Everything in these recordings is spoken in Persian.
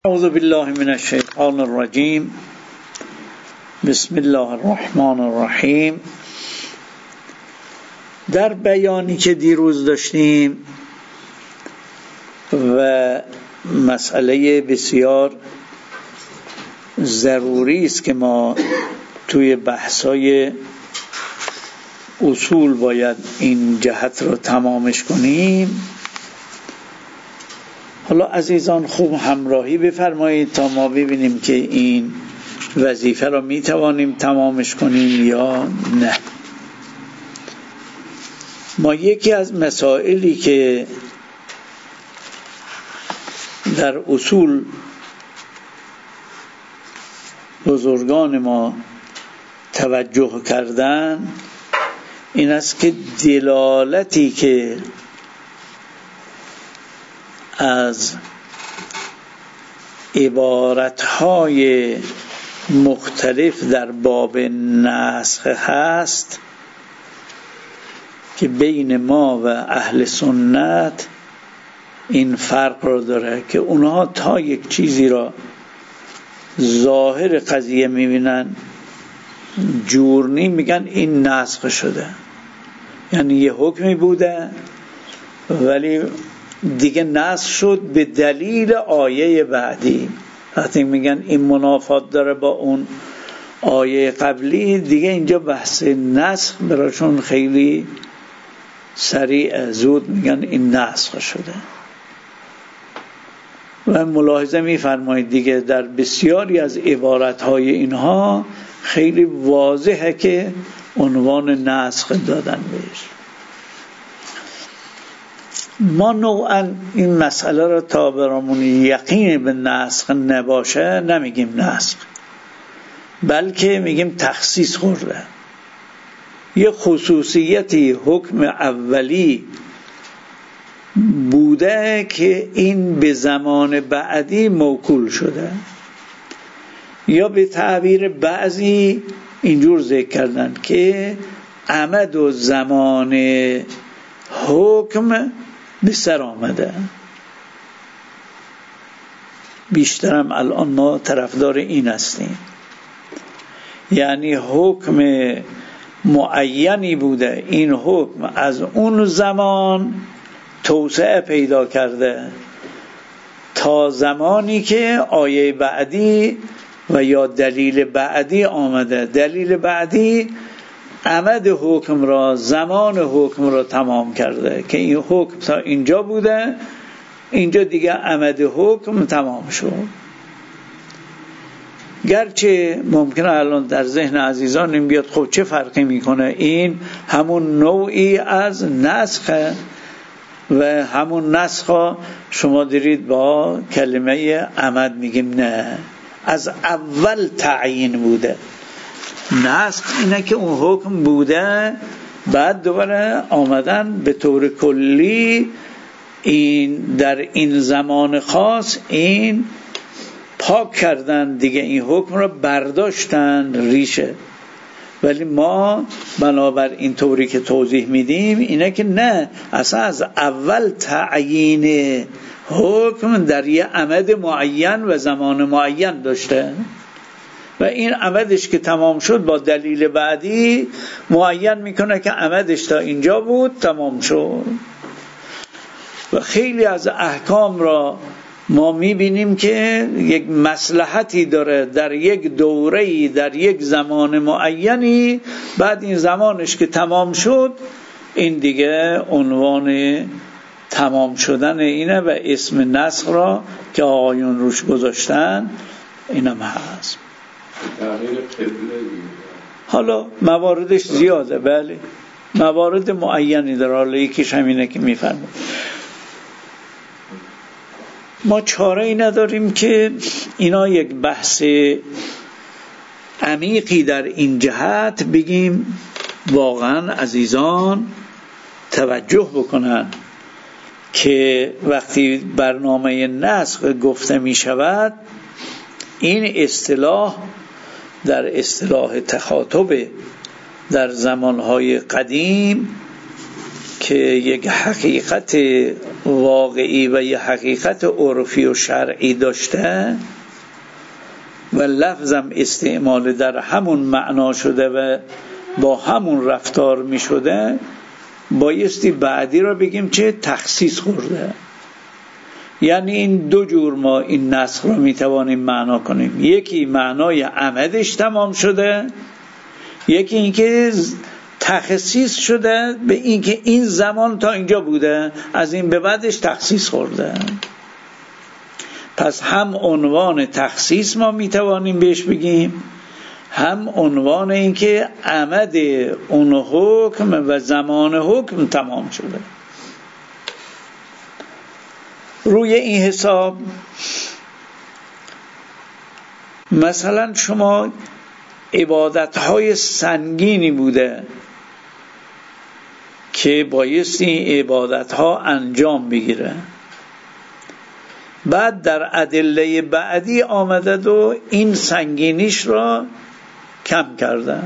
اعوذ بالله من الشیطان الرجیم. بسم الله الرحمن الرحیم. در بیانی که دیروز داشتیم و مسئله بسیار ضروری است که ما توی بحثای اصول باید این جهت رو تمامش کنیم. حالا عزیزان خوب همراهی بفرمایید تا ما ببینیم که این وظیفه را می توانیم تمامش کنیم یا نه. ما یکی از مسائلی که در اصول بزرگان ما توجه کردن این است که دلالتی که از عبارتهای مختلف در باب نسخ هست که بین ما و اهل سنت این فرق رو داره که اونها تا یک چیزی را ظاهر قضیه میبینن جورنی میگن این نسخ شده، یعنی یه حکمی بوده ولی دیگه نسخ شد به دلیل آیه بعدی. وقتی میگن این منافات داره با اون آیه قبلی، دیگه اینجا بحث نسخ براشون خیلی سریع زود میگن این نسخ شده. و ملاحظه میفرمایید دیگه در بسیاری از عبارتهای اینها خیلی واضحه که عنوان نسخ دادن بهش. ما نوعا این مسئله را تا برامون یقین به نسخ نباشه نمیگیم نسخ، بلکه میگیم تخصیص خورده. یه خصوصیتی حکم اولی بوده که این به زمان بعدی موکول شده، یا به تعبیر بعضی اینجور ذکر کردن که عمد و زمان حکم به سر آمده. بیشترم الان ما طرفدار این هستیم، یعنی حکم معینی بوده، این حکم از اون زمان توسعه پیدا کرده تا زمانی که آیه بعدی و یا دلیل بعدی آمده. دلیل بعدی عمد حکم را، زمان حکم را تمام کرده که این حکم تا اینجا بوده، اینجا دیگه عمد حکم تمام شد. گرچه ممکنه الان در ذهن عزیزان این بیاد خب چه فرقی میکنه، این همون نوعی از نسخه و همون نسخ شما دارید با کلمه عمد میگیم نه، از اول تعیین بوده. نسخ اینه که اون حکم بوده بعد دوباره آمدن به طور کلی این در این زمان خاص این پاک کردن دیگه، این حکم رو برداشتن ریشه. ولی ما بنابر این طوری که توضیح میدیم اینه که نه، اصلا از اول تعیین حکم در یه عمد معین و زمان معین داشته و این عمدش که تمام شد با دلیل بعدی معین میکنه که عمدش تا اینجا بود تمام شد. و خیلی از احکام را ما میبینیم که یک مصلحتی داره در یک دوره‌ای در یک زمان معینی، بعد این زمانش که تمام شد این دیگه عنوان تمام شدن اینه و اسم نسخ را که آقایون روش گذاشتن اینم هست. حالا مواردش زیاده، بله موارد معینی داره، حالا یکیش همینه که میفرمه. ما چاره ای نداریم که اینا یک بحث عمیقی در این جهت بگیم. واقعا عزیزان توجه بکنن که وقتی برنامه نسخ گفته می شود، این اصطلاح در اصطلاح تخاطب در زمانهای قدیم که که یک حقیقت واقعی و یک حقیقت عرفی و شرعی داشته و لفظم استعمال در همون معنا شده و با همون رفتار می شده، بایستی بعدی را بگیم چه تخصیص خورده. یعنی این دو جور ما این نسخ را می توانیم معنا کنیم. یکی معنای عمدش تمام شده، یکی اینکه تخصیص شده به اینکه این زمان تا اینجا بوده، از این به بعدش تخصیص خورده. پس هم عنوان تخصیص ما می توانیم بهش بگیم، هم عنوان اینکه عمد اون حکم و زمان حکم تمام شده. روی این حساب مثلا شما عبادت‌های سنگینی بوده که بایستی این عبادت‌ها انجام بگیره، بعد در ادله بعدی آمده و این سنگینیش را کم کرده.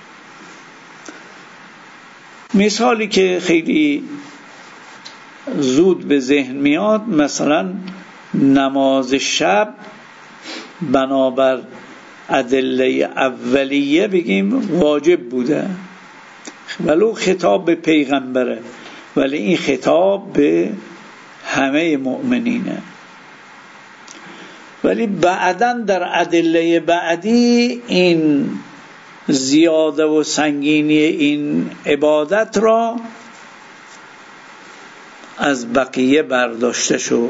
مثالی که خیلی زود به ذهن میاد، مثلا نماز شب بنابر ادله اولیه بگیم واجب بوده، ولو خطاب به پیغمبره، ولی این خطاب به همه مؤمنینه. ولی بعداً در ادله بعدی این زیاده و سنگینی این عبادت را از بقیه برداشته شد،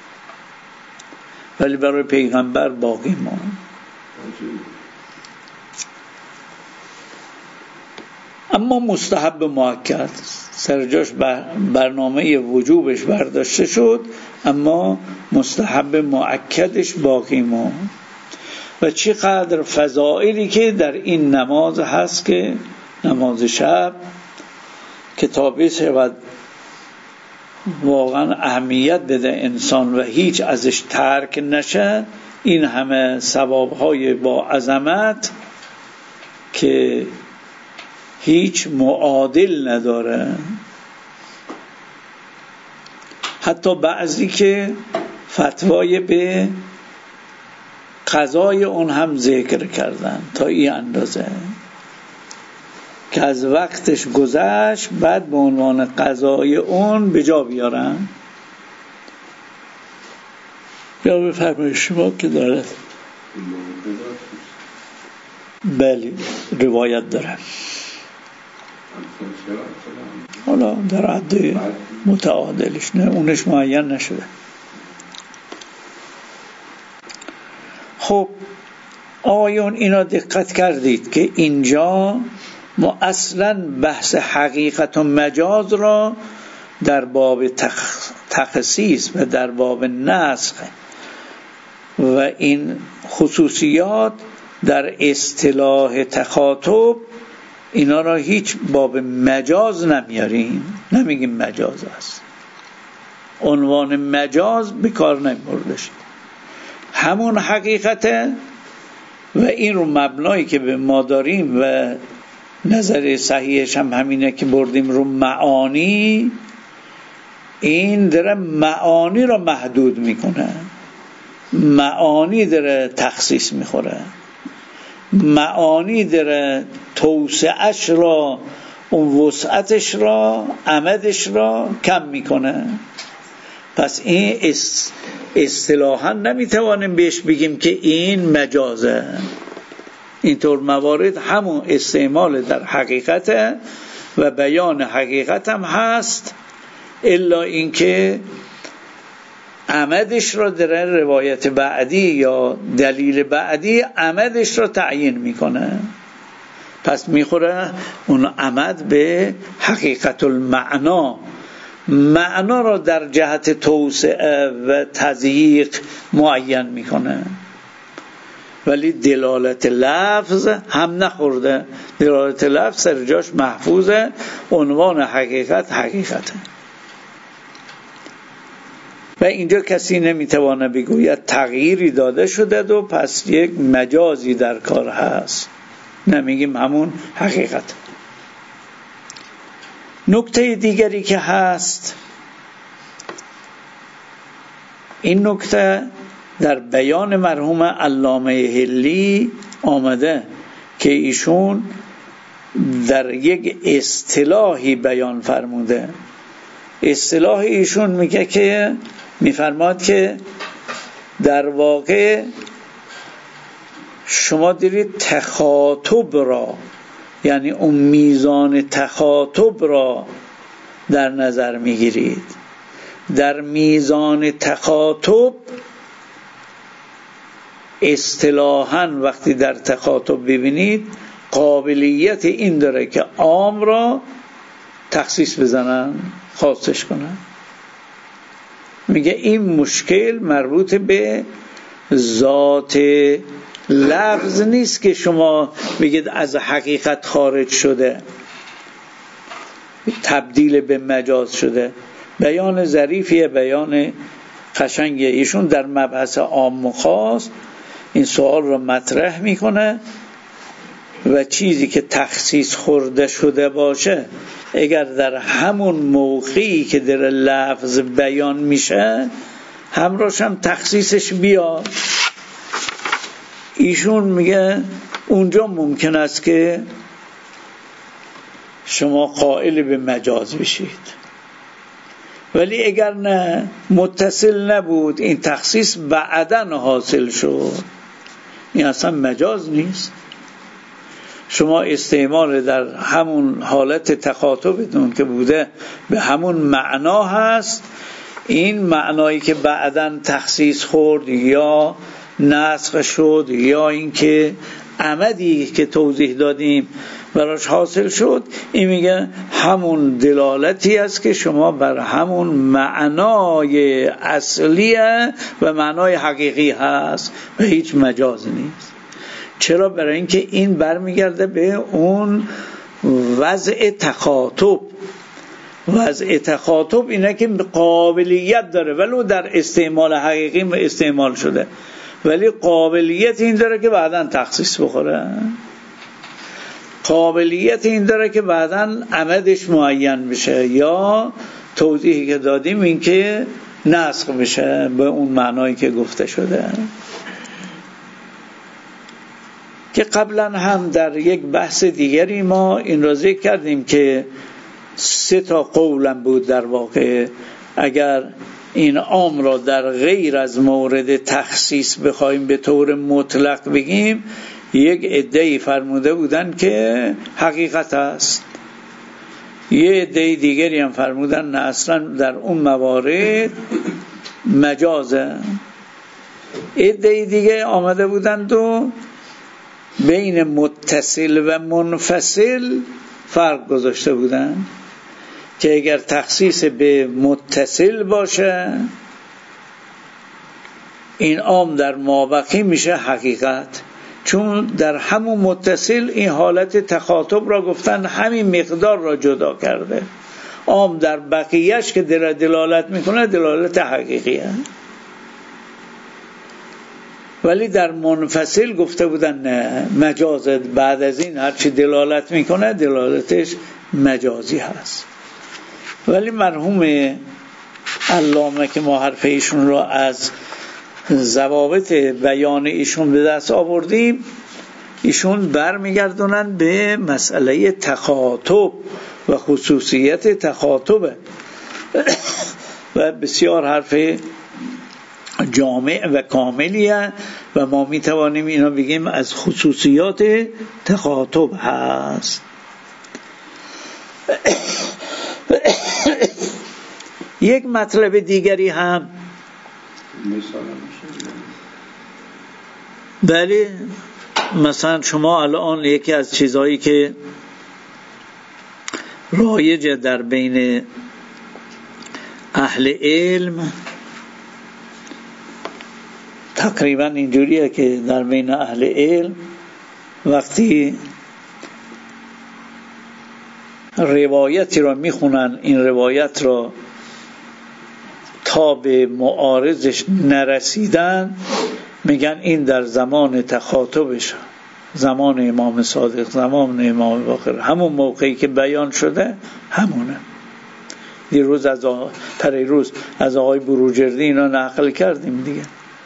ولی برای پیغمبر باقی ماند. اما مستحب مؤکد سرجاش برنامه وجوبش برداشته شد، اما مستحب مؤکدش باقی ماند. و چقدر فضائلی که در این نماز هست که نماز شب که تا بشود واقعا اهمیت بده انسان و هیچ ازش ترک نشه، این همه ثوابهای با عظمت که هیچ معادل نداره. حتی بعضی که فتوای به قضای اون هم ذکر کردن تا این اندازه که از وقتش گذشت بعد به عنوان قضای اون به جا بیارن. یا بفرمایید شما که داره. بله روایت داره، حالا در حد متعادلش، نه اونش معین نشده. خب آیون اینا دقت کردید که اینجا ما اصلا بحث حقیقت و مجاز را در باب تخصیص و در باب نسخ و این خصوصیات در اصطلاح تخاطب اینا را هیچ باب مجاز نمیاریم، نمیگیم مجاز است، عنوان مجاز به کار نمیبردش، همون حقیقته. و این رو مبنایی که به ما داریم و نظر صحیحش هم همینه که بردیم رو معانی، این داره معانی رو محدود میکنه، معانی داره تخصیص میخوره، معانی داره توسعش را، اون وسعتش را، عمدش را کم میکنه. پس این اصطلاحاً نمیتوانیم بهش بگیم که این مجازه. اینطور موارد همون استعمال در حقیقت و بیان حقیقت هم هست، الا اینکه عمدش را در روایت بعدی یا دلیل بعدی عمدش را تعیین میکنه. پس میخوره اون عمد به حقیقت المعنا، معنا را در جهت توسعه و تضییق معین میکنه، ولی دلالت لفظ هم نخورده. دلالت لفظ سر جاش محفوظه، عنوان حقیقت حقیقته. و اینجا کسی نمیتوانه بگوید تغییری داده شده و پس یک مجازی در کار هست، نمیگیم همون حقیقت. نکته دیگری که هست، این نکته در بیان مرحوم علامه حلی آمده که ایشون در یک اصطلاحی بیان فرموده. اصطلاح ایشون میگه که میفرماد که در واقع شما دارید تخاطب را، یعنی اون میزان تخاطب را در نظر میگیرید. در میزان تخاطب اصطلاحاً وقتی در تخاطب ببینید قابلیت این داره که عام را تخصیص بزنن، خاصش کنن. میگه این مشکل مربوط به ذات لفظ نیست که شما بگید از حقیقت خارج شده، تبدیل به مجاز شده. بیان ظریفیه، بیان قشنگیه. ایشون در مبحث عام و خاص این سوال رو مطرح میکنه و چیزی که تخصیص خورده شده باشه اگر در همون موقعی که در لفظ بیان میشه همراهش هم تخصیصش بیاد، ایشون میگه اونجا ممکن است که شما قائل به مجاز بشید. ولی اگر نه، متصل نبود، این تخصیص بعداً حاصل شد، این اصلا مجاز نیست. شما استعمال در همون حالت تخاطبتون که بوده به همون معنا هست. این معنایی که بعداً تخصیص خورد یا نسخ شد یا اینکه عمدی که توضیح دادیم براش حاصل شد، این میگه همون دلالتی است که شما بر همون معنای اصلیه و معنای حقیقی هست و هیچ مجاز نیست. چرا؟ برای اینکه این برمیگرده به اون وضع تخاطب. وضع تخاطب اینه که قابلیت داره ولو در استعمال حقیقی استعمال شده، ولی قابلیت این داره که بعداً تخصیص بخوره، قابلیت این داره که بعداً عمدش معین بشه یا توضیحی که دادیم این که نسخ بشه به اون معنایی که گفته شده. که قبلا هم در یک بحث دیگری ما این را ذکر کردیم که 3 قولم بود در واقع. اگر این عام را در غیر از مورد تخصیص بخوایم به طور مطلق بگیم، یک عده‌ای فرموده بودن که حقیقت است، یه عده دیگری هم فرمودن نه اصلا در اون موارد مجازه. عده دیگه آمده بودند و بین متصل و منفصل فرق گذاشته بودند که اگر تخصیص به متصل باشه این عام در مابقی میشه حقیقت، چون در همون متصل این حالت تخاطب را گفتن همین مقدار را جدا کرده. عام در بقیهش که دلالت میکنه دلالت حقیقیه، ولی در منفصل گفته بودن نه مجازت، بعد از این هرچی دلالت میکنه دلالتش مجازی هست. ولی مرحوم علامه که ما حرف ایشون را از ضوابط بیان ایشون به دست آوردیم، ایشون برمیگردونن به مسئله تخاطب و خصوصیت تخاطبه و بسیار حرف جامع و کاملیه و ما میتوانیم اینا بگیم از خصوصیات تخاطب هست. یک مطلب دیگری هم بله، مثلا شما الان یکی از چیزهایی که رایجه در بین اهل علم، تقریبا اینجوریه که در بین اهل علم وقتی روایتی را میخونن، این روایت را تا به معارضش نرسیدن میگن این در زمان تخاطبش زمان امام صادق، زمان امام باقر، همون موقعی که بیان شده همونه. پریروز از آقای بروجردی اینا نقل کردیم دیگه.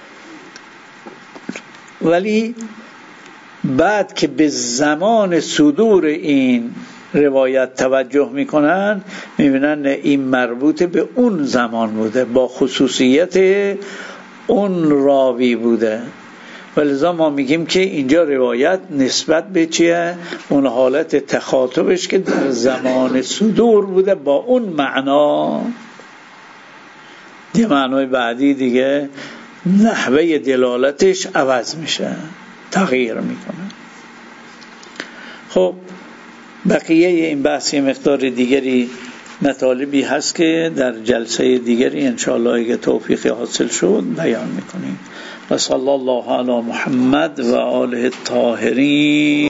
ولی بعد که به زمان صدور این روایت توجه میکنن میبینن این مربوط به اون زمان بوده، با خصوصیت اون راوی بوده. ولذا ما میگیم که اینجا روایت نسبت به چیه؟ اون حالت تخاطبش که در زمان صدور بوده با اون معنا. یه معنای بعدی دیگه نحوه دلالتش عوض میشه، تغییر میکنه. خب بقیه این بحث مقدار دیگری مطالبی هست که در جلسه دیگری انشاءالله اگه توفیق حاصل شد بیان میکنیم. و صلی الله علی محمد و آله الطاهرین.